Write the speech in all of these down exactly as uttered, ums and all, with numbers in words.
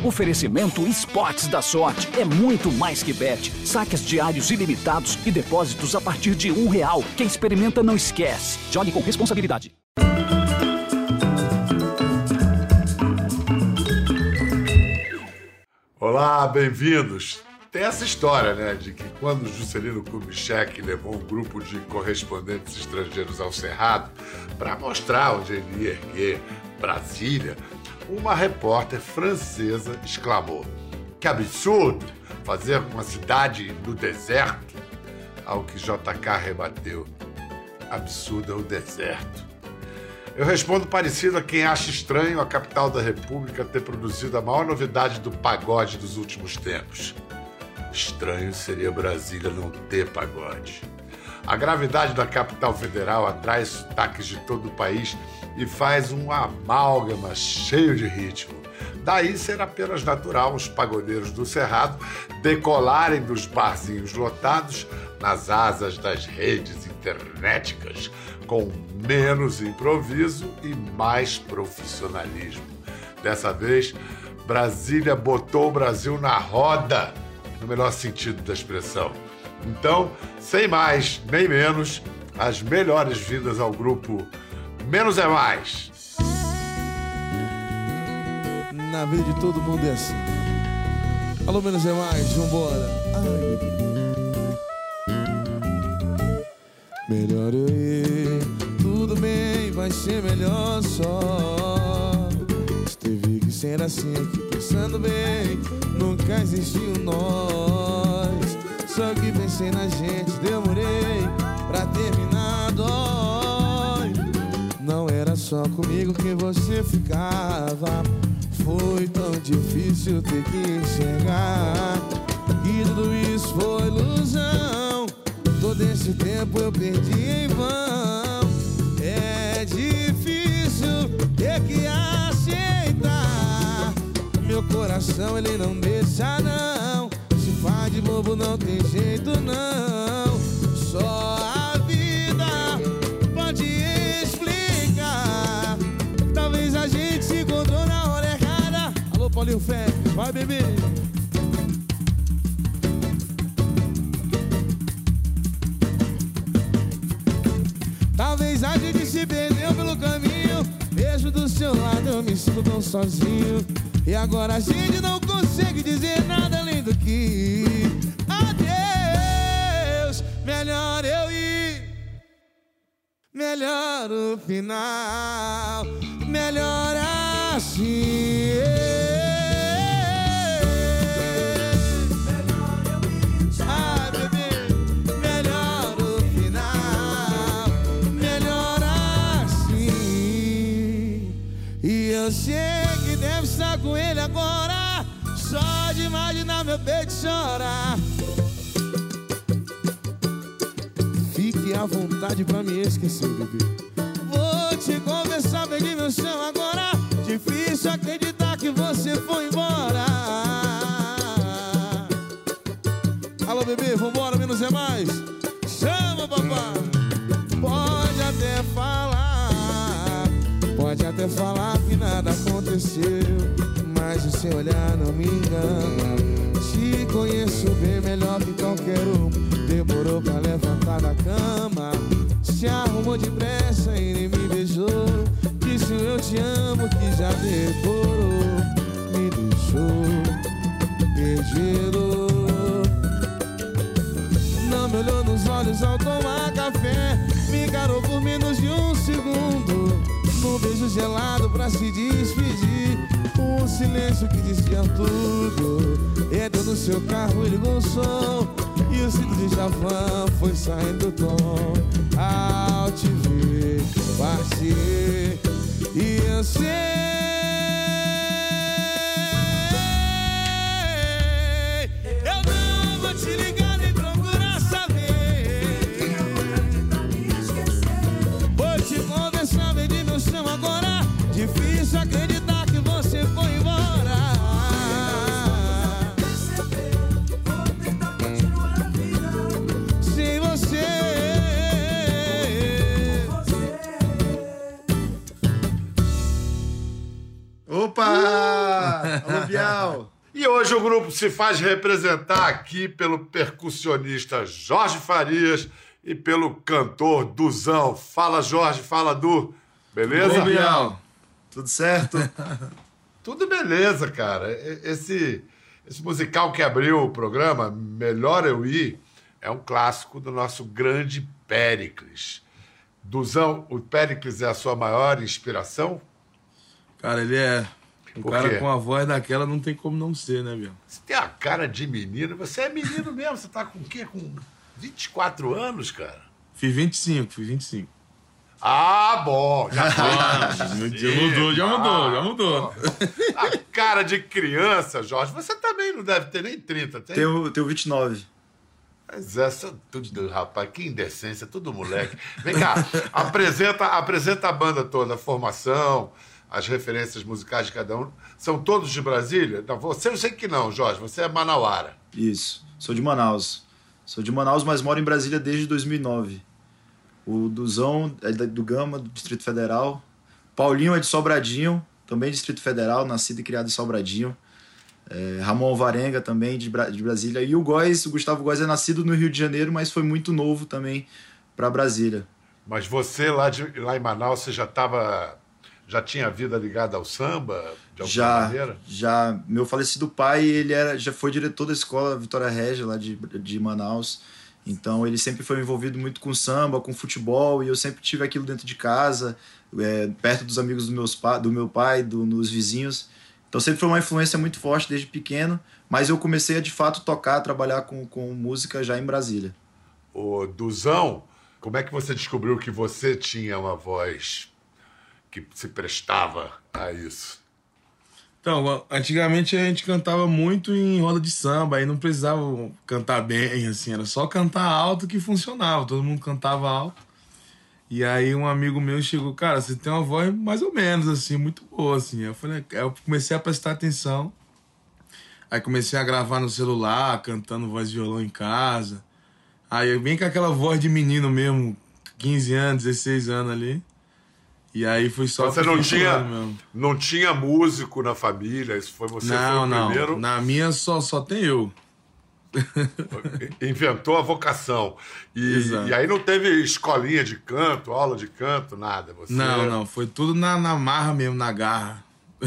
Oferecimento Esportes da Sorte. É muito mais que bet. Saques diários ilimitados e depósitos a partir de um real. Quem experimenta não esquece. Jogue com responsabilidade. Olá, bem-vindos. Tem essa história, né, de que quando Juscelino Kubitschek levou um grupo de correspondentes estrangeiros ao Cerrado para mostrar onde ele ia erguer Brasília, uma repórter francesa exclamou: "Que absurdo fazer uma cidade no deserto!" Ao que J K rebateu: "Absurdo é o deserto." Eu respondo parecido a quem acha estranho a capital da República ter produzido a maior novidade do pagode dos últimos tempos. Estranho seria Brasília não ter pagode. A gravidade da capital federal atrai sotaques de todo o país e faz um amálgama cheio de ritmo. Daí ser apenas natural os pagodeiros do Cerrado decolarem dos barzinhos lotados nas asas das redes internéticas, com menos improviso e mais profissionalismo. Dessa vez, Brasília botou o Brasil na roda, no melhor sentido da expressão. Então, sem mais nem menos, as melhores-vindas ao grupo Menos é Mais. Na vida de todo mundo é assim. Alô, Menos é Mais, vambora. Ai, melhor eu ir, tudo bem, vai ser melhor só. Teve que ser assim aqui, pensando bem, nunca existiu nós. Só que pensei na gente, demorei pra terminar, dói. Não era só comigo que você ficava, foi tão difícil ter que enxergar que tudo isso foi ilusão. Todo esse tempo eu perdi em vão. É difícil ter que aceitar. Meu coração ele não deixa não. Se faz de bobo não tem jeito não. Só a vida pode explicar. Talvez a gente se encontrou na hora errada. Alô, Paulinho Fé, vai bebê. Talvez a gente se perdeu pelo caminho. Vejo do seu lado, eu me sinto tão sozinho. E agora a gente não consegue dizer nada além do que adeus. Melhor eu ir, melhor o final, melhor assim. Eu sei que deve estar com ele agora. Só de imaginar meu peito chorar. Fique à vontade pra me esquecer, bebê. Vou te confessar, perdi meu chão agora. Difícil acreditar que você foi embora. Alô, bebê, vambora, menos é mais. Chama, papai. Pode até falar, pode até falar que nada aconteceu, mas o seu olhar não me engana. Te conheço bem melhor que qualquer um. Demorou pra levantar da cama, se arrumou depressa e nem me beijou. Disse eu te amo que já decorou. Me deixou perdido. Não me olhou nos olhos ao tomar café. Me encarou por menos de um segundo. Um beijo gelado pra se despedir. Um silêncio que dizia tudo. Entrou no seu carro e ligou o som. E o cinto de chavão foi saindo do tom. Ao te ver partir. E eu sei, eu não vou te ligar nem procurar saber. Vou te conversar, bem de meu chão agora. Difícil acreditar que você foi embora. Sem você. Bial. E hoje o grupo se faz representar aqui pelo percussionista Jorge Farias e pelo cantor Duzão. Fala, Jorge, fala, Du. Beleza? Oi, Bial. Tudo certo? Tudo beleza, cara. Esse, esse musical que abriu o programa, Melhor Eu Ir, é um clássico do nosso grande Péricles. Duzão, o Péricles é a sua maior inspiração? Cara, ele é... Um Por cara quê? com a voz daquela não tem como não ser, né, Bial? Você tem a cara de menino. Você é menino mesmo. Você tá com o quê? Com vinte e quatro anos, cara? Fiz vinte e cinco, fiz vinte e cinco. Ah, bom. Já Ah, já mudou, já mudou, já mudou. A cara de criança, Jorge. Você também não deve ter nem trinta, tem? Tenho, tenho vinte e nove. Mas essa tudo, rapaz, que indecência, tudo moleque. Vem cá, apresenta, apresenta a banda toda, a formação, as referências musicais de cada um. São todos de Brasília? Não, você eu sei que não, Jorge, você é manauara. Isso. Sou de Manaus. Sou de Manaus, mas moro em Brasília desde dois mil e nove. O Duzão é do Gama, do Distrito Federal. Paulinho é de Sobradinho, também Distrito Federal, nascido e criado em Sobradinho. É, Ramon Alvarenga também, de, Bra de Brasília. E o Góes, o Gustavo Góes é nascido no Rio de Janeiro, mas foi muito novo também para Brasília. Mas você lá, de, lá em Manaus, você já estava... Já tinha a vida ligada ao samba, de alguma já, maneira? Já. Meu falecido pai, ele era, já foi diretor da escola Vitória Régia, lá de, de Manaus. Então, ele sempre foi envolvido muito com samba, com futebol, e eu sempre tive aquilo dentro de casa, é, perto dos amigos do, meus pa do meu pai, do, dos vizinhos. Então, sempre foi uma influência muito forte desde pequeno, mas eu comecei a, de fato, tocar, trabalhar com, com música já em Brasília. Ô, Duzão, como é que você descobriu que você tinha uma voz que se prestava a isso? Então, antigamente a gente cantava muito em roda de samba, aí não precisava cantar bem, assim, era só cantar alto que funcionava, todo mundo cantava alto. E aí um amigo meu chegou, cara, você tem uma voz mais ou menos, assim, muito boa, assim. Eu falei, eu comecei a prestar atenção, aí comecei a gravar no celular, cantando voz de violão em casa. Aí eu vim com aquela voz de menino mesmo, quinze anos, dezesseis anos ali. E aí foi só... Você não tinha, não tinha músico na família? Isso foi você não, foi o não. primeiro? Na minha só, só tem eu. Inventou a vocação. E, e aí não teve escolinha de canto, aula de canto, nada? Você... Não, não. Foi tudo na, na marra mesmo, na garra.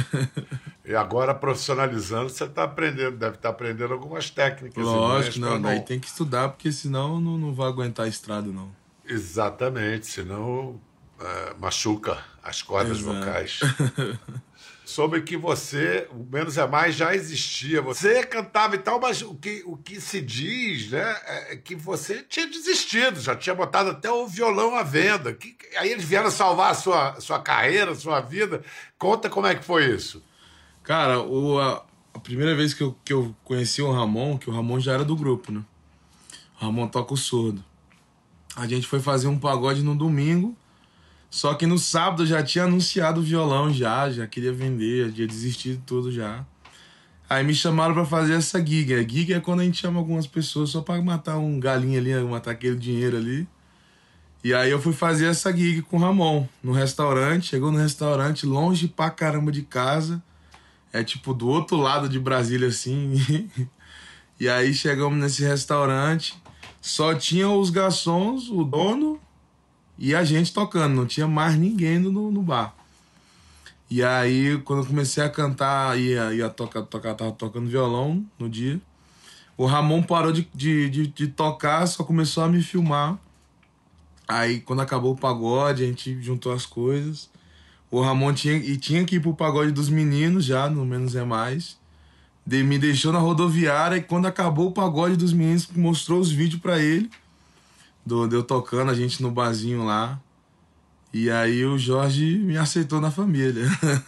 E agora, profissionalizando, você tá aprendendo, deve estar aprendendo algumas técnicas. Lógico, não, não. Daí tem que estudar, porque senão não, não vai aguentar a estrada, não. Exatamente, senão... Uh, machuca as cordas Exato. vocais. Soube que você, o Menos é Mais, já existia. Você cantava e tal, mas o que, o que se diz, né, é que você tinha desistido, já tinha botado até o violão à venda. Que, aí eles vieram salvar a sua, sua carreira, a sua vida. Conta como é que foi isso. Cara, o, a, a primeira vez que eu, que eu conheci o Ramon, que o Ramon já era do grupo, né? O Ramon toca o surdo. A gente foi fazer um pagode no domingo. Só que no sábado eu já tinha anunciado o violão já, já queria vender, já tinha desistido de tudo já. Aí me chamaram pra fazer essa gig. A gig é quando a gente chama algumas pessoas só pra matar um galinho ali, matar aquele dinheiro ali. E aí eu fui fazer essa gig com o Ramon, no restaurante. Chegou no restaurante, longe pra caramba de casa. É tipo do outro lado de Brasília, assim. E aí chegamos nesse restaurante, só tinha os garçons, o dono... E a gente tocando, não tinha mais ninguém no, no bar. E aí, quando eu comecei a cantar, ia, ia tocar, tocar, tava tocando violão no dia, o Ramon parou de, de, de, de tocar, só começou a me filmar. Aí, quando acabou o pagode, a gente juntou as coisas. O Ramon tinha, e tinha que ir pro pagode dos meninos já, no Menos é Mais. De, me deixou na rodoviária e quando acabou o pagode dos meninos, mostrou os vídeos pra ele. Do, de eu tocando, a gente no barzinho lá. E aí o Jorge me aceitou na família.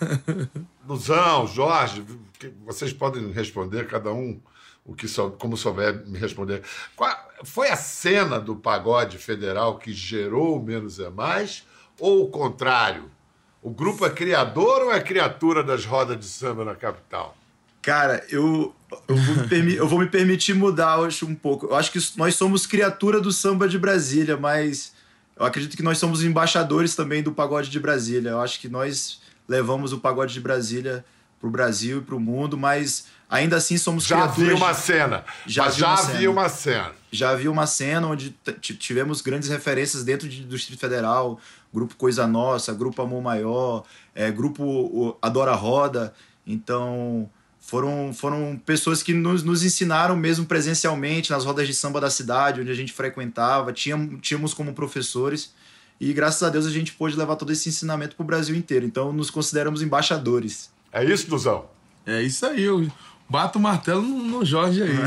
Duzão, Jorge, vocês podem responder, cada um o que sou, como souber me responder. Qual foi a cena do pagode federal que gerou o Menos é Mais? Ou o contrário? O grupo é criador ou é criatura das rodas de samba na capital? Cara, eu, eu, vou me eu vou me permitir mudar, eu acho, um pouco. Eu acho que nós somos criatura do samba de Brasília, mas eu acredito que nós somos embaixadores também do pagode de Brasília. Eu acho que nós levamos o pagode de Brasília pro Brasil e pro mundo, mas ainda assim somos já criaturas... Já vi uma cena, já mas vi já uma vi cena. uma cena. Já vi uma cena onde tivemos grandes referências dentro de, do Distrito Federal, Grupo Coisa Nossa, Grupo Amor Maior, é, Grupo Adora Roda. Então, foram, foram pessoas que nos, nos ensinaram mesmo presencialmente nas rodas de samba da cidade, onde a gente frequentava, tínhamos, tínhamos como professores, e graças a Deus a gente pôde levar todo esse ensinamento para o Brasil inteiro. Então, nos consideramos embaixadores. É isso, Duzão? É isso aí, eu bato o martelo no, no Jorge aí.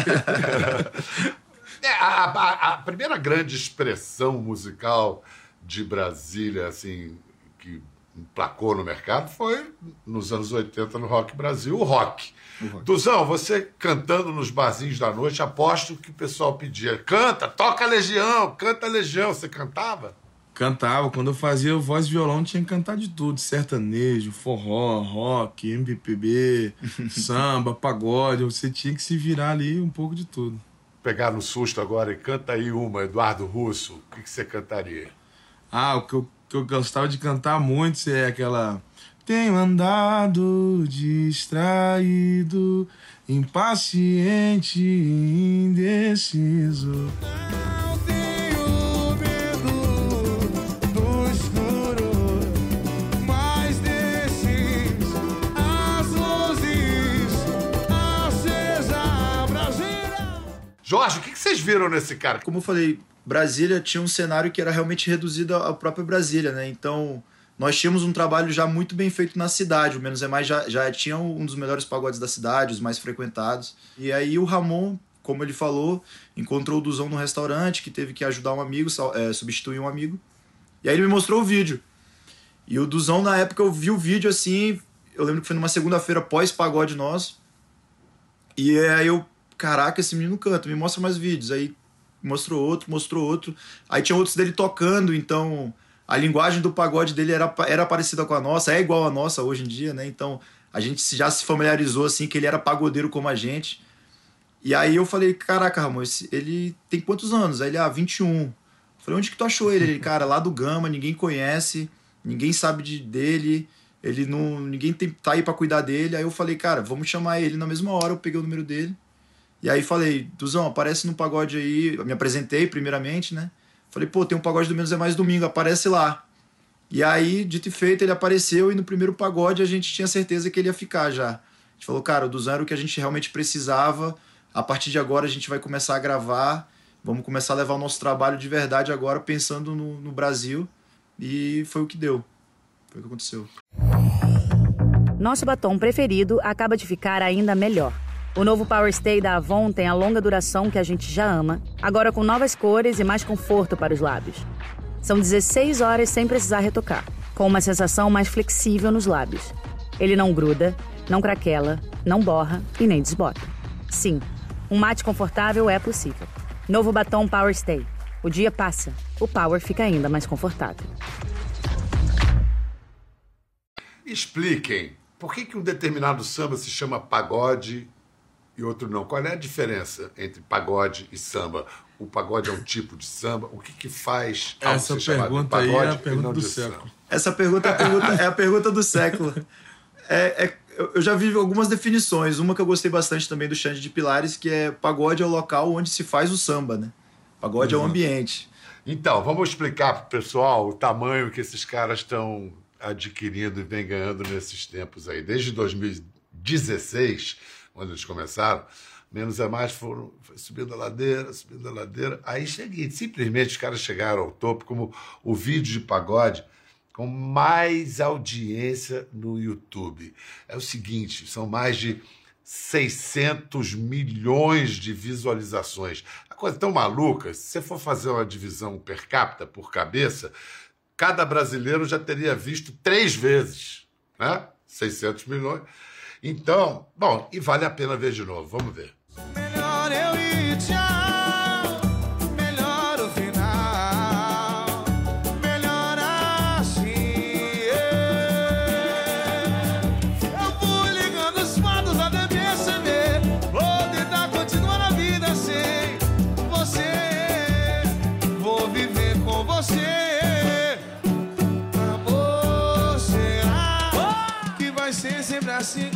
É, a, a, a primeira grande expressão musical de Brasília, assim, que emplacou no mercado foi nos anos oitenta no Rock Brasil, o rock. O rock. Duzão, você cantando nos barzinhos da noite, aposto que o pessoal pedia, canta, toca Legião, canta Legião. Você cantava? Cantava. Quando eu fazia voz e violão, tinha que cantar de tudo. Sertanejo, forró, rock, M P B, samba, pagode. Você tinha que se virar ali um pouco de tudo. Pegar no susto agora e canta aí uma, Eduardo Russo, o que, que você cantaria? Ah, o que eu, que eu gostava de cantar muito é aquela... Tenho andado distraído, impaciente e indeciso. Não tenho medo do escuro, mas desses as luzes acesa Brasília. Jorge, o que, que vocês viram nesse cara? Como eu falei, Brasília tinha um cenário que era realmente reduzido à própria Brasília, né? Então, nós tínhamos um trabalho já muito bem feito na cidade. O Menos é Mais já, já tinha um dos melhores pagodes da cidade, os mais frequentados. E aí o Ramon, como ele falou, encontrou o Duzão no restaurante, que teve que ajudar um amigo, é, substituir um amigo. E aí ele me mostrou o vídeo. E o Duzão, na época, eu vi o vídeo assim, eu lembro que foi numa segunda-feira pós-pagode nosso. E aí eu, caraca, esse menino canta, me mostra mais vídeos. Aí mostrou outro, mostrou outro. Aí tinha outros dele tocando, então a linguagem do pagode dele era, era parecida com a nossa, é igual a nossa hoje em dia, né? Então a gente já se familiarizou assim, que ele era pagodeiro como a gente. E aí eu falei, caraca, Ramon, ele tem quantos anos? Aí ele, ah, vinte e um. Eu falei, onde que tu achou ele? Ele, cara, lá do Gama, ninguém conhece, ninguém sabe de, dele, ele não, ninguém tem, tá aí pra cuidar dele. Aí eu falei, cara, vamos chamar ele. Na mesma hora eu peguei o número dele. E aí falei, Duzão, aparece no pagode aí. Eu me apresentei primeiramente, né? Falei, pô, tem um pagode do Menos é Mais domingo, aparece lá. E aí, dito e feito, ele apareceu e no primeiro pagode a gente tinha certeza que ele ia ficar já. A gente falou, cara, o Duzão era o que a gente realmente precisava. A partir de agora a gente vai começar a gravar. Vamos começar a levar o nosso trabalho de verdade agora, pensando no, no Brasil. E foi o que deu. Foi o que aconteceu. Nosso batom preferido acaba de ficar ainda melhor. O novo Power Stay da Avon tem a longa duração que a gente já ama, agora com novas cores e mais conforto para os lábios. São dezesseis horas sem precisar retocar, com uma sensação mais flexível nos lábios. Ele não gruda, não craquela, não borra e nem desbota. Sim, um mate confortável é possível. Novo batom Power Stay. O dia passa, o Power fica ainda mais confortável. Expliquem, por que, que um determinado samba se chama pagode e outro não? Qual é a diferença entre pagode e samba? O pagode é um tipo de samba? O que, que faz algo Essa ser chamado de pergunta aí pagode é a pergunta e não do de século. samba? Essa pergunta é a pergunta, é a pergunta do século. É, é, eu já vi algumas definições. Uma que eu gostei bastante também do Xande de Pilares, que é pagode é o local onde se faz o samba, né? Pagode uhum. é o ambiente. Então, vamos explicar para o pessoal o tamanho que esses caras estão adquirindo e vem ganhando nesses tempos aí. Desde dois mil e dezesseis, quando eles começaram, Menos é Mais foram foi subindo a ladeira, subindo a ladeira. Aí cheguei, simplesmente os caras chegaram ao topo, como o vídeo de pagode com mais audiência no YouTube. É o seguinte, são mais de seiscentos milhões de visualizações. A coisa tão maluca, se você for fazer uma divisão per capita, por cabeça, cada brasileiro já teria visto três vezes, né? seiscentos milhões. Então, bom, e vale a pena ver de novo. Vamos ver. Melhor eu ir, tchau. Melhor o final. Melhor assim. Eu fui ligando os fatos até perceber. Vou tentar continuar a vida sem você. Vou viver com você. Amor, será que vai ser sempre assim?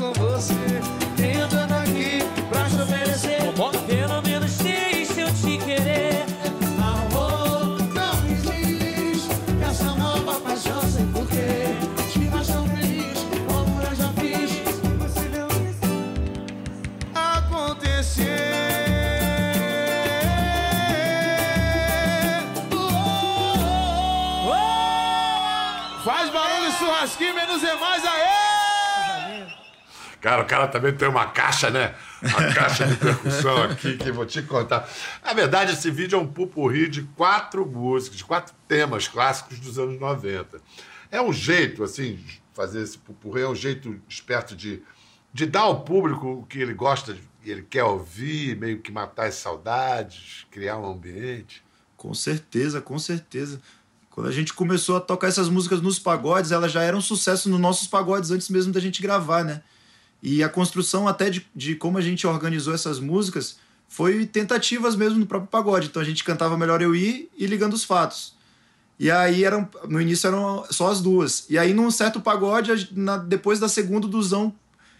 Cara, o cara também tem uma caixa, né? Uma caixa de percussão aqui que eu vou te contar. Na verdade, esse vídeo é um pupurri de quatro músicas, de quatro temas clássicos dos anos noventa. É um jeito, assim, de fazer esse pupurri, é um jeito esperto de, de dar ao público o que ele gosta, e ele quer ouvir, meio que matar as saudades, criar um ambiente. Com certeza, com certeza. Quando a gente começou a tocar essas músicas nos pagodes, elas já eram sucesso nos nossos pagodes antes mesmo da gente gravar, né? E a construção até de, de como a gente organizou essas músicas foi tentativas mesmo no próprio pagode. Então a gente cantava Melhor Eu Ir e Ligando os Fatos. E aí eram, no início eram só as duas. E aí num certo pagode, na, depois da segunda duzão,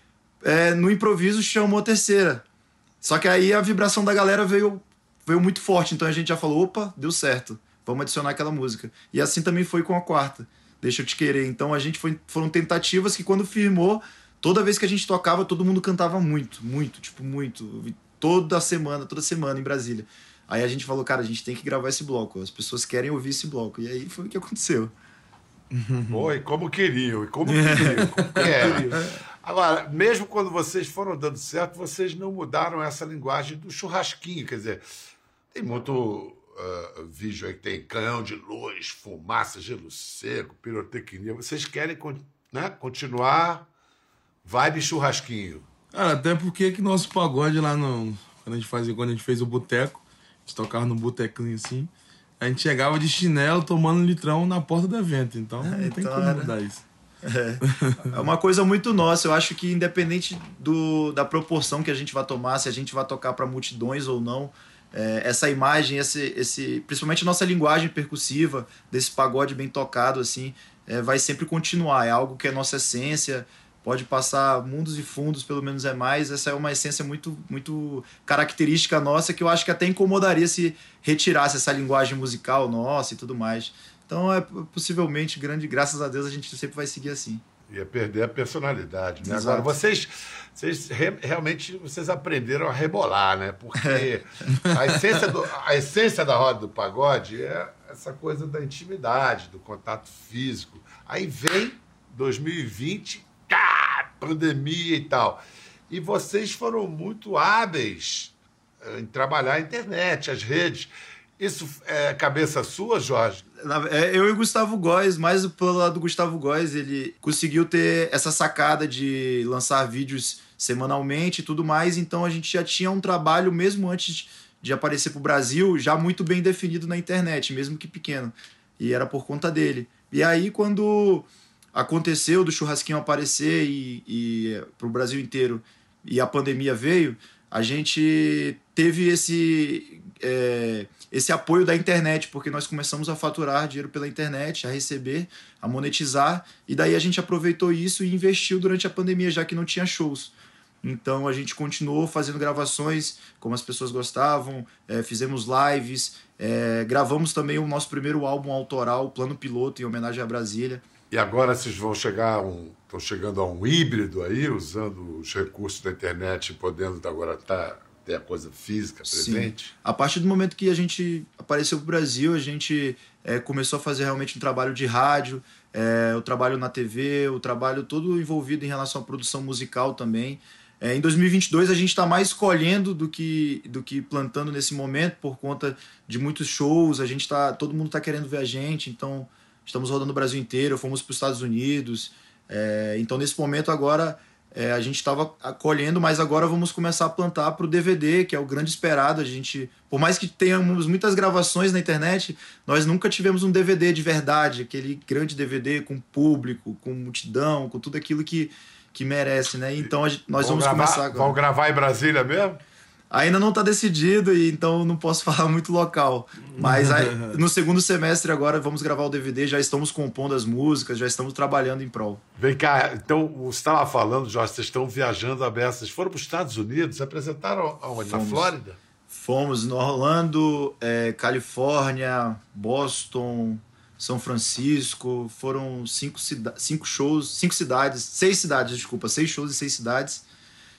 é, no improviso chamou a terceira. Só que aí a vibração da galera veio, veio muito forte. Então a gente já falou, opa, deu certo. Vamos adicionar aquela música. E assim também foi com a quarta, Deixa Eu Te Querer. Então a gente foi, foram tentativas que quando firmou, toda vez que a gente tocava, todo mundo cantava muito, muito, tipo, muito. Toda semana, toda semana em Brasília. Aí a gente falou, cara, a gente tem que gravar esse bloco. As pessoas querem ouvir esse bloco. E aí foi o que aconteceu. Pô, e como queriam, e como queriam, como queriam. Agora, mesmo quando vocês foram dando certo, vocês não mudaram essa linguagem do churrasquinho. Quer dizer, tem muito uh, vídeo aí que tem canhão de luz, fumaça, gelo seco, pirotecnia. Vocês querem, né, continuar vibe churrasquinho. Cara, até porque que nosso pagode lá no... Quando a gente fazia, quando a gente fez o boteco, a gente tocava no botequinho assim, a gente chegava de chinelo tomando um litrão na porta do evento. Então não então, tem como era... mudar isso. É. É uma coisa muito nossa. Eu acho que independente do, da proporção que a gente vai tomar, se a gente vai tocar para multidões ou não, é, essa imagem, esse, esse, principalmente a nossa linguagem percussiva, desse pagode bem tocado, assim, é, vai sempre continuar. É algo que é nossa essência. Pode passar mundos e fundos, pelo menos é mais. Essa é uma essência muito, muito característica nossa, que eu acho que até incomodaria se retirasse essa linguagem musical nossa e tudo mais. Então, é possivelmente, grande, graças a Deus, a gente sempre vai seguir assim. Ia perder a personalidade, né? Exato. Agora, vocês, vocês re, realmente vocês aprenderam a rebolar, né? Porque a essência, do, a essência da roda do pagode é essa coisa da intimidade, do contato físico. Aí vem dois mil e vinte... Ah, pandemia e tal. E vocês foram muito hábeis em trabalhar a internet, as redes. Isso é cabeça sua, Jorge? Eu e o Gustavo Góes, mais pelo lado do Gustavo Góes, ele conseguiu ter essa sacada de lançar vídeos semanalmente e tudo mais, então a gente já tinha um trabalho, mesmo antes de aparecer pro Brasil, já muito bem definido na internet, mesmo que pequeno. E era por conta dele. E aí, quando aconteceu do churrasquinho aparecer e, e pro Brasil inteiro e a pandemia veio, a gente teve esse, é, esse apoio da internet, porque nós começamos a faturar dinheiro pela internet, a receber, a monetizar, e daí a gente aproveitou isso e investiu durante a pandemia, já que não tinha shows. Então a gente continuou fazendo gravações como as pessoas gostavam, é, fizemos lives, é, gravamos também o nosso primeiro álbum autoral, Plano Piloto, em homenagem a Brasília. E agora vocês vão chegar a um, estão chegando a um híbrido aí, usando os recursos da internet, podendo agora tá, ter a coisa física presente? Sim. A partir do momento que a gente apareceu para o Brasil, a gente é, começou a fazer realmente um trabalho de rádio, é, o trabalho na T V, o trabalho todo envolvido em relação à produção musical também. É, em dois mil e vinte e dois a gente está mais colhendo do que, do que plantando nesse momento, por conta de muitos shows, a gente tá, todo mundo está querendo ver a gente, então estamos rodando o Brasil inteiro, fomos para os Estados Unidos. É, então, nesse momento, agora, é, a gente estava colhendo, mas agora vamos começar a plantar para o D V D, que é o grande esperado. A gente, por mais que tenhamos muitas gravações na internet, nós nunca tivemos um D V D de verdade, aquele grande D V D com público, com multidão, com tudo aquilo que, que merece, né? Então, a gente, nós vão vamos gravar, começar agora. Vão gravar em Brasília mesmo? Ainda não está decidido, e então não posso falar muito local. Mas aí, no segundo semestre agora vamos gravar o D V D, já estamos compondo as músicas, já estamos trabalhando em prol. Vem cá, então você estava falando, Jorge, vocês estão viajando a beça. Vocês foram para os Estados Unidos, apresentaram aonde? Na Flórida? Fomos no Orlando, é, Califórnia, Boston, São Francisco. Foram cinco, cida- cinco shows, cinco cidades, seis cidades, desculpa, seis shows em seis cidades.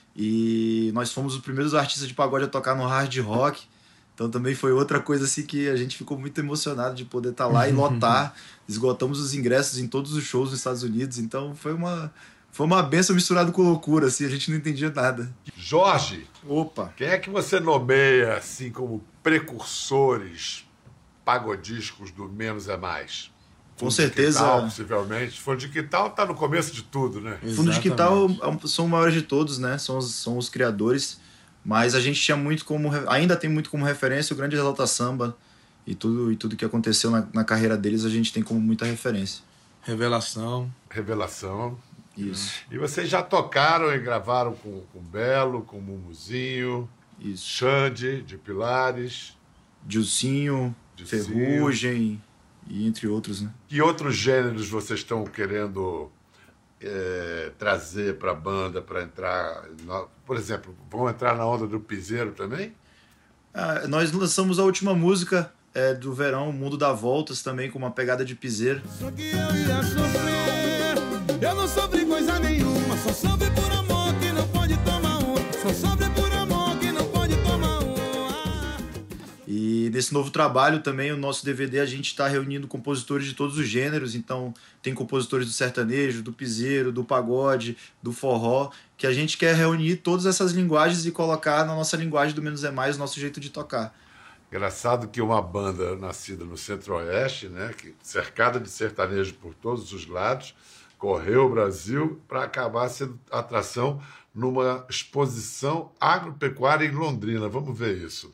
E nós fomos os primeiros artistas de pagode a tocar no hard rock. Então também foi outra coisa assim que a gente ficou muito emocionado de poder estar lá e lotar. Esgotamos os ingressos em todos os shows nos Estados Unidos. Então foi uma, Foi uma benção misturada com loucura, assim, a gente não entendia nada. Jorge, Opa! quem é que você nomeia, assim, como precursores pagodiscos do Menos é Mais? Com Fundo certeza. de Quintal, possivelmente. Fundo de Quintal tá no começo de tudo, né? Fundo de Quintal são os maiores de todos, né? São os, são os criadores. Mas a gente tinha muito como... Ainda tem muito como referência o Grande Exalta Samba. E tudo, e tudo que aconteceu na, na carreira deles a gente tem como muita referência. Revelação. Revelação. Isso. E vocês já tocaram e gravaram com o Belo, com o Mumuzinho, Isso. Xande, de Pilares. Dilcinho, Dilcinho. Ferrugem e entre outros, né? Que outros gêneros vocês estão querendo é, trazer para a banda para entrar? No... Por exemplo, vão entrar na onda do piseiro também? Ah, nós lançamos a última música é, do verão, Mundo dá Voltas, também com uma pegada de piseiro. Só que eu ia sofrer, eu não sofri coisa nenhuma, só sofri por amor que não pode tomar um, só sofri por amor que não pode tomar um. Ah. E nesse novo trabalho também, o nosso D V D, a gente está reunindo compositores de todos os gêneros, então tem compositores do sertanejo, do piseiro, do pagode, do forró, que a gente quer reunir todas essas linguagens e colocar na nossa linguagem do Menos é Mais, o nosso jeito de tocar. Engraçado que uma banda nascida no Centro-Oeste, né, que, cercada de sertanejo por todos os lados, correu o Brasil para acabar sendo atração numa exposição agropecuária em Londrina. Vamos ver isso.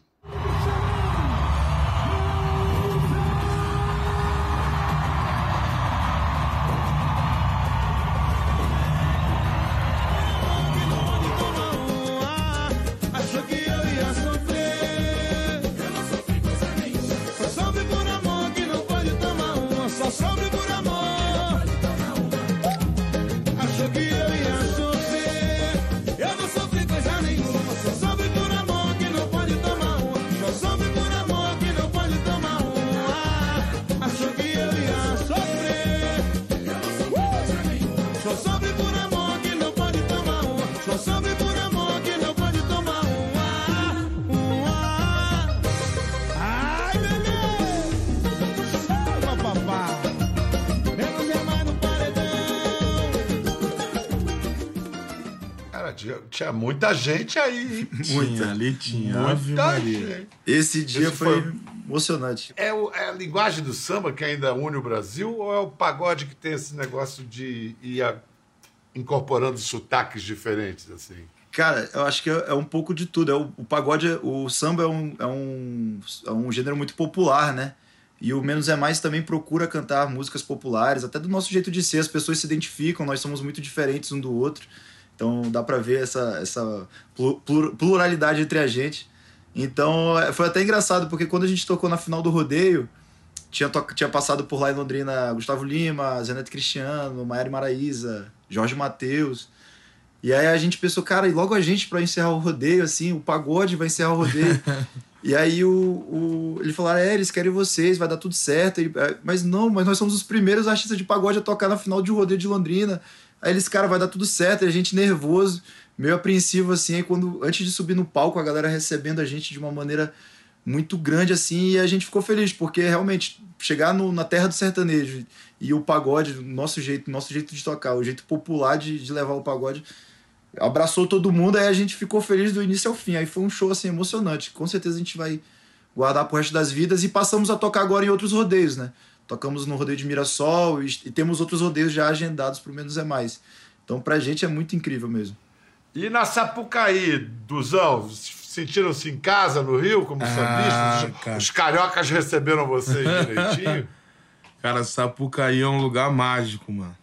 Tinha muita gente aí. Muita, ali tinha. Muita gente. Esse dia Esse foi, foi emocionante. É, o, é a linguagem do samba que ainda une o Brasil ou é o pagode que tem esse negócio de ir a, incorporando sotaques diferentes, assim? Cara, eu acho que é, é um pouco de tudo. É o, o pagode, o samba é um, é, um, é um gênero muito popular, né? E o Menos é Mais também procura cantar músicas populares, até do nosso jeito de ser. As pessoas se identificam, nós somos muito diferentes um do outro. Então dá pra ver essa, essa pluralidade entre a gente. Então foi até engraçado, porque quando a gente tocou na final do rodeio, tinha, to- tinha passado por lá em Londrina Gustavo Lima, Zé Neto Cristiano, Maiara e Maraíza, Jorge Mateus. E aí a gente pensou, cara, e logo a gente pra encerrar o rodeio, assim, o pagode vai encerrar o rodeio. E aí o, o, ele falaram, é, eles querem vocês, vai dar tudo certo. E, mas não, mas nós somos os primeiros artistas de pagode a tocar na final de um rodeio de Londrina. Aí eles, cara, vai dar tudo certo, e a gente nervoso, meio apreensivo, assim, aí quando, antes de subir no palco, a galera recebendo a gente de uma maneira muito grande, assim, e a gente ficou feliz, porque realmente, chegar no, na terra do sertanejo e o pagode, o nosso jeito, nosso jeito de tocar, o jeito popular de, de levar o pagode, abraçou todo mundo, aí a gente ficou feliz do início ao fim, aí foi um show, assim, emocionante, com certeza a gente vai guardar pro resto das vidas, e passamos a tocar agora em outros rodeios, né? Tocamos no rodeio de Mirassol e, e temos outros rodeios já agendados pro Menos é Mais. Então, pra gente é muito incrível mesmo. E na Sapucaí, Duzão, sentiram-se em casa no Rio, como Ah, sambistas? cara. Os cariocas receberam vocês direitinho? Cara, Sapucaí é um lugar mágico, mano.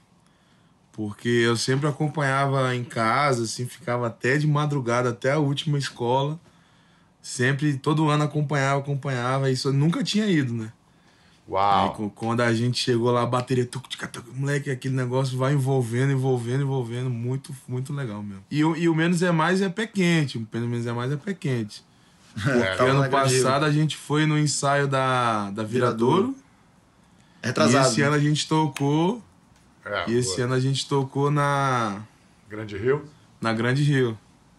Porque eu sempre acompanhava em casa, assim, ficava até de madrugada, até a última escola. Sempre, todo ano acompanhava, acompanhava, e isso eu nunca tinha ido, né? Uau! Aí, quando a gente chegou lá, a bateria, tuc, tuc, tuc, moleque, aquele negócio vai envolvendo, envolvendo, envolvendo, muito, muito legal mesmo. E, o- e o Menos é Mais é pé quente, o Menos é Mais é pé quente. É, Porque ano na Grande Rio. passado a gente foi no ensaio da, da Viradouro, Retrasado. e esse ano a gente tocou, é, e esse boa. ano a gente tocou na, Grande Rio. na Grande Rio.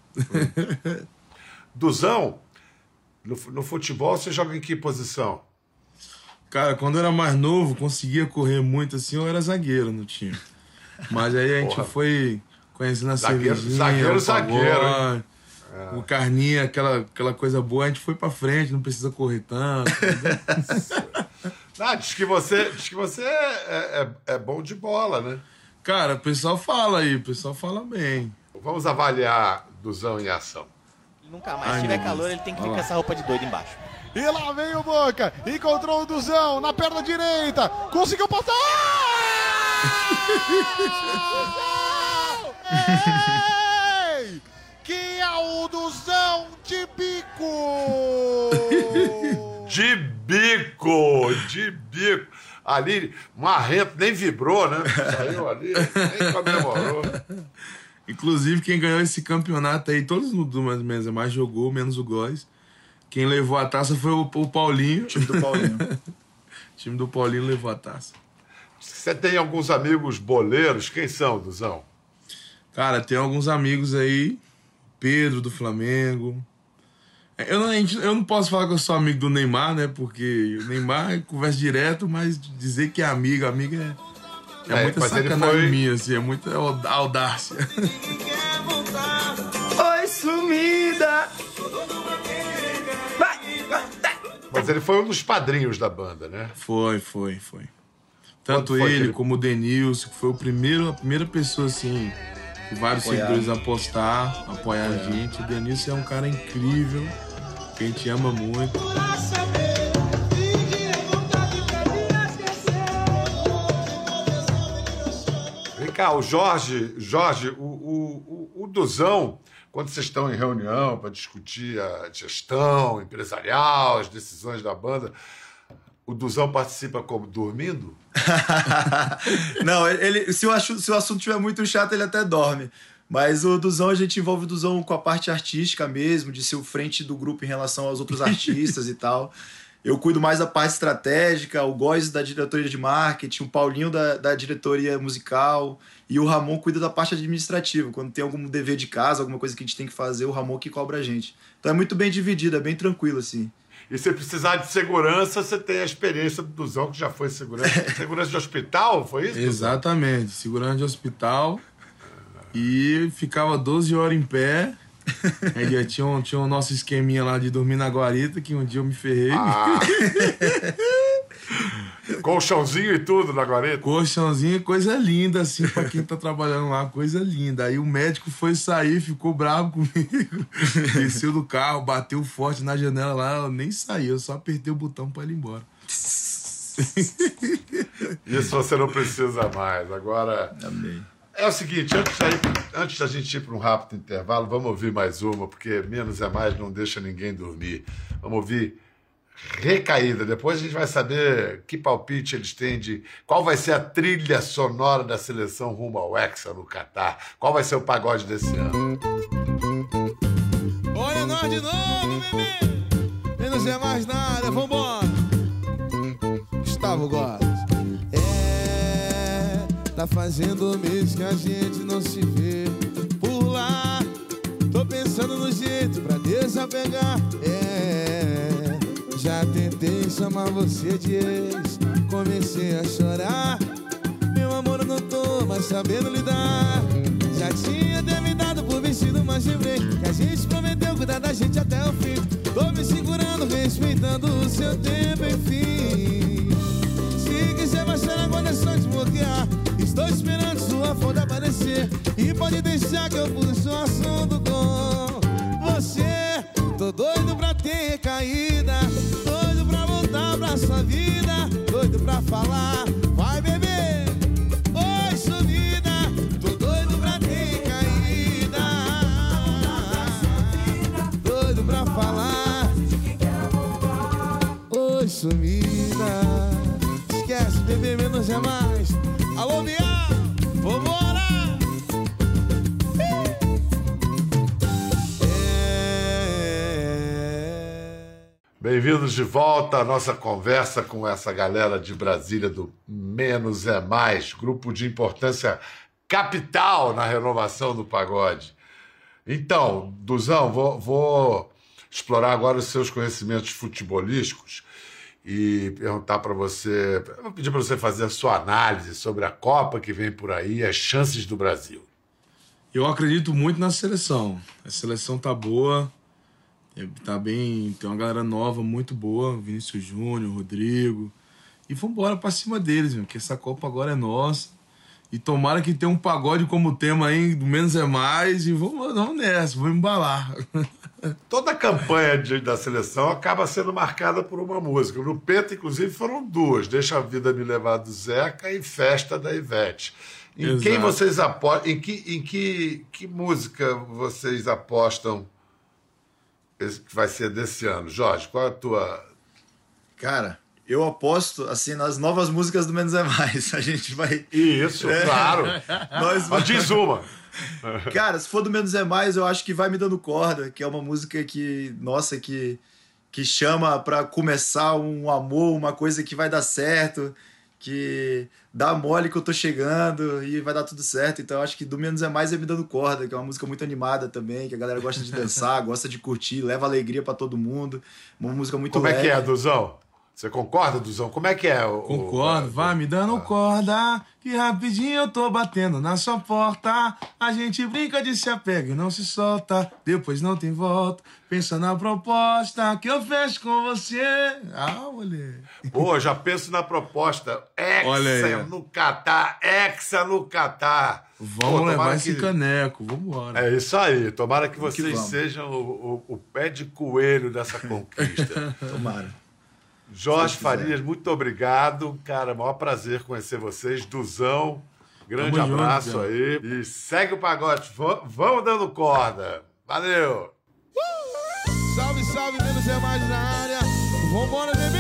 Duzão, no, no futebol você joga em que posição? Cara, quando eu era mais novo, conseguia correr muito assim, eu era zagueiro no time. Mas aí a gente Porra. foi conhecendo a zagueiro, cervejinha, zagueiro, o zagueiro, pagode, é. o carninha, aquela, aquela coisa boa. A gente foi pra frente, não precisa correr tanto. Ah, diz que você, diz que você é, é, é bom de bola, né? Cara, o pessoal fala aí, o pessoal fala bem. Vamos avaliar Duzão em ação. Nunca mais, se tiver calor, ele tem que vir com essa roupa de doido embaixo. E lá vem o Boca, encontrou o Duzão na perna direita, conseguiu botar! Ei! Que é o Duzão de bico! De bico, de bico. Ali, Marrento nem vibrou, né? Saiu ali, nem comemorou. Inclusive, quem ganhou esse campeonato aí, todos do mais menos, mais jogou, menos o Góes. Quem levou a taça foi o, o Paulinho. O time do Paulinho. O time do Paulinho levou a taça. Você tem alguns amigos boleiros? Quem são, Duzão? Cara, tem alguns amigos aí. Pedro, do Flamengo. Eu não, eu não posso falar que eu sou amigo do Neymar, né? Porque o Neymar conversa direto, mas dizer que é amigo, amigo é, é, é muita sacanagem foi... minha, assim, é muita audácia. Oi, sumida! Mas ele foi um dos padrinhos da banda, né? Foi, foi, foi. Tanto foi ele que... como o Denilson, que foi o primeiro, a primeira pessoa, assim, que vários apoiar. seguidores apostar, apoiar é. a gente. O Denilson é um cara incrível, que a gente ama muito. Vem cá, o Jorge, Jorge, o, o, o, o Duzão, quando vocês estão em reunião para discutir a gestão empresarial, as decisões da banda, o Duzão participa como? Dormindo? Não, ele, se, o, se o assunto estiver muito chato, ele até dorme. Mas o Duzão, a gente envolve o Duzão com a parte artística mesmo, de ser o frente do grupo em relação aos outros artistas e tal. Eu cuido mais da parte estratégica, o Góes da diretoria de marketing, o Paulinho da, da diretoria musical e o Ramon cuida da parte administrativa. Quando tem algum dever de casa, alguma coisa que a gente tem que fazer, o Ramon que cobra a gente. Então é muito bem dividido, é bem tranquilo, assim. E se precisar de segurança, você tem a experiência do Duzão, que já foi segurança. Segurança de hospital, foi isso? Exatamente, segurança de hospital. E ficava doze horas em pé. Aí tinha, um, tinha o nosso esqueminha lá de dormir na guarita, que um dia eu me ferrei. Ah. Colchãozinho e tudo na guarita? Colchãozinho, coisa linda, assim, pra quem tá trabalhando lá, coisa linda. Aí o médico foi sair, ficou bravo comigo. Desceu do carro, bateu forte na janela lá, eu nem saí, eu só apertei o botão pra ele ir embora. Isso você não precisa mais. Agora... Amém. É o seguinte, antes da, antes da gente ir para um rápido intervalo, vamos ouvir mais uma, porque menos é mais, não deixa ninguém dormir. Vamos ouvir Recaída. Depois a gente vai saber que palpite eles têm de qual vai ser a trilha sonora da seleção rumo ao Hexa no Catar. Qual vai ser o pagode desse ano? Olha nós de novo, bebê! Menos é mais nada, vambora! Gustavo Góes. Tá fazendo mês que a gente não se vê por lá. Tô pensando no jeito pra desapegar. É, já tentei chamar você de ex, comecei a chorar. Meu amor, eu não tô mais sabendo lidar. Já tinha até me dado por vencido, mas lembrei que a gente prometeu cuidar da gente até o fim. Tô me segurando, respeitando o seu tempo, enfim. Se quiser baixar a guarda, é só desbloquear. Estou esperando sua foto aparecer e pode deixar que eu puxe o assunto com você. Tô doido pra ter recaída, doido pra voltar pra sua vida, doido pra falar, vai beber, oi sumida. Tô doido pra ter recaída, doido pra falar, oi sumida. Esquece, beber menos é mais. Alô, Bial, vambora! É... Bem-vindos de volta à nossa conversa com essa galera de Brasília do Menos é Mais, grupo de importância capital na renovação do pagode. Então, Duzão, vou, vou explorar agora os seus conhecimentos futebolísticos e perguntar para você, eu vou pedir para você fazer a sua análise sobre a Copa que vem por aí, as chances do Brasil. Eu acredito muito na seleção. A seleção tá boa, tá bem, tem uma galera nova muito boa, Vinícius Júnior, Rodrigo. E vamos embora para cima deles, meu, que essa Copa agora é nossa. E tomara que tenha um pagode como tema aí, do menos é mais, e vamos, vamos nessa, vamos embalar. Toda a campanha de, da seleção acaba sendo marcada por uma música. No Penta, inclusive, foram duas. Deixa a Vida Me Levar, do Zeca, e Festa, da Ivete. Em Exato. Quem vocês apostam? Em, que, em que, que música vocês apostam que vai ser desse ano? Jorge, qual é a tua... Cara, eu aposto, assim, nas novas músicas do Menos é Mais. A gente vai... Isso, é, claro. Nós Mas diz uma. Cara, se for do Menos é Mais, eu acho que Vai Me Dando Corda, que é uma música que, nossa, que, que chama pra começar um amor, uma coisa que vai dar certo, que dá mole que eu tô chegando e vai dar tudo certo. Então eu acho que do Menos é Mais é Me Dando Corda, que é uma música muito animada também, que a galera gosta de dançar, gosta de curtir, leva alegria pra todo mundo. Uma música muito Como leve. é que é, Duzão? Você concorda, Duzão? Como é que é? O, Concordo, o... vai me dando corda, que rapidinho eu tô batendo na sua porta. A gente brinca de se apega e não se solta, depois não tem volta. Pensa na proposta que eu fecho com você. Ah, moleque. Pô, já penso na proposta. Hexa no Catar, Hexa no Catar. Vamos Pô, levar esse que... caneco, vamos embora. É isso aí, tomara que vocês que sejam o, o, o pé de coelho dessa conquista. Tomara. Jorge Farias, muito obrigado. Cara, maior prazer conhecer vocês. Duzão, grande Tamo abraço junto, aí. E segue o pagode. V- vamos dando corda. Valeu! Uh! Salve, salve, Menos é Mais na área. Vambora, bebê!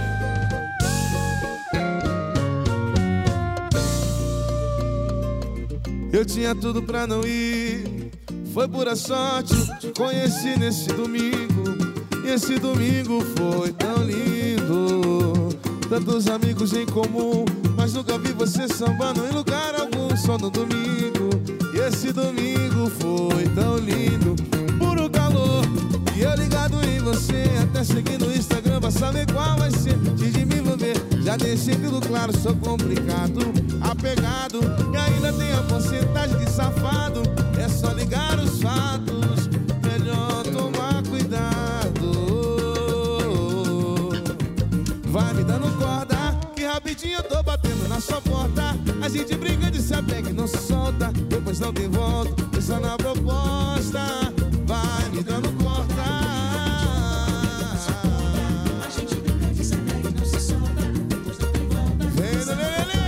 Eu tinha tudo pra não ir, foi pura sorte. Te conheci nesse domingo. E esse domingo foi tão lindo. Tantos amigos em comum, mas nunca vi você sambando em lugar algum, só no domingo. E esse domingo foi tão lindo. Puro calor, e eu ligado em você, até seguir no Instagram pra saber qual vai ser. Antes de me envolver, já deixei tudo claro, sou complicado, apegado, e ainda tem a porcentagem de safado. É só ligar os fatos, melhor tomar cuidado. Vai me dando corda, que rapidinho eu tô batendo na sua porta. A gente briga de se apega e não se solta, depois não tem volta. Pensa na proposta, vai me dando corda. A gente briga de se apega e não se solta, depois não tem volta. Vem, lelê,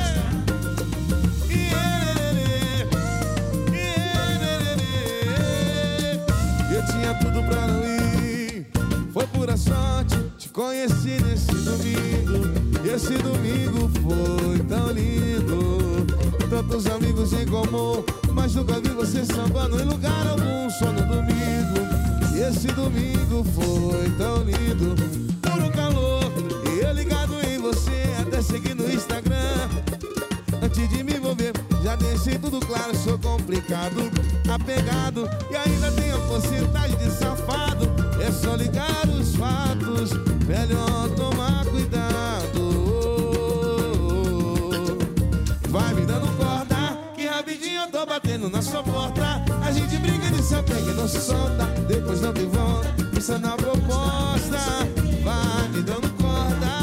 eu tinha tudo pra não ir, foi pura sorte. Te conheci nesse domingo, e esse domingo foi tão lindo. Tantos amigos em comum, mas nunca vi você sambando em lugar algum, só no domingo. E esse domingo foi tão lindo. Puro calor, e eu ligado em você, até seguir no Instagram. Antes de me envolver, já deixei tudo claro, sou complicado, apegado, e ainda tenho a porcentagem de safado. É só ligar os fatos, melhor tomar cuidado. Vai me dando corda, que rapidinho eu tô batendo na sua porta. A gente briga de se apega e não se solta, depois não tem volta. Pensa na proposta, vai me dando corda.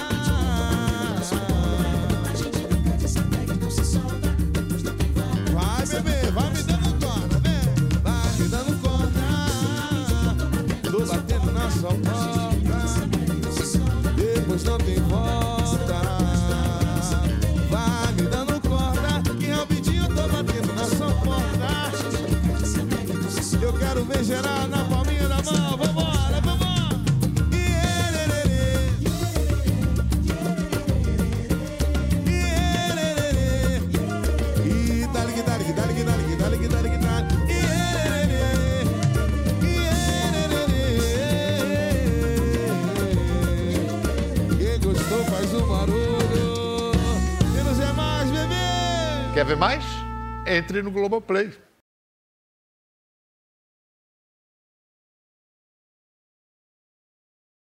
A gente briga de se apega e não se solta, depois não tem volta. Vai, bebê, vai me dando corda, vem. Vai me dando corda. Tô batendo na sua porta, depois não tem volta. Vai me dando corda, que rapidinho eu tô batendo na sua porta. Eu quero ver geral na palminha da mão. Vambora, vambora. E dá-lhe, dá-lhe, dá-lhe, dá-lhe, dá-lhe, dá-lhe, dá-lhe. Faz um barulho. Menos é mais, bebê. Quer ver mais? Entre no Globoplay.